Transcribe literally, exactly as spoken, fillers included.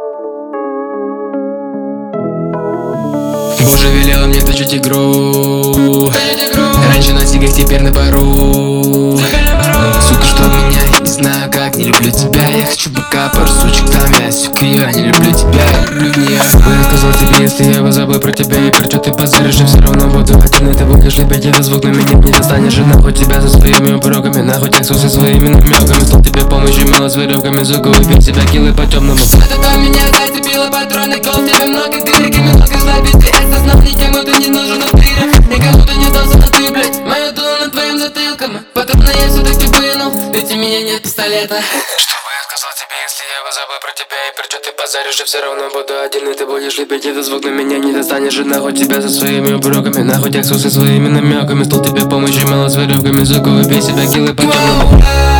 Боже, велела мне точить игру. Раньше на сигах, теперь на пару. Сука, что меня, я не знаю как. Не люблю тебя, я хочу пока пару сучек там. Я, сука, я не люблю тебя, я люблю не я. Я сказал тебе, если я забыл про тебя и про что ты позыришь, я все равно буду один, и ты будешь любить этот звук, но меня не достанешь. И нахуй тебя со своими упреками, нахуй тексту со своими намеками. Стал тебе помощью, мило с веревками, сука, выпей себя киллы по темному. Это то меня, да, ты била патроны, кол, тебе много дырок, и много слабит, ты осознал, никому ты не нужен в мире. Никому ты не должен, а ты, блядь, мое дуло над твоим затылком. Потом я все-таки вынул, ведь у меня нет пистолета. Что бы я сказал тебе, если я бы забыл про тебя и про что ты позаришь, я все равно буду один, и ты будешь любить этот звук, но меня не достанешь. И нахуй тебя со своими упреками, нахуй тексту со своими намеками. Стал тебе помощью, мало с веревками, сука, выпей себя киллы по темному.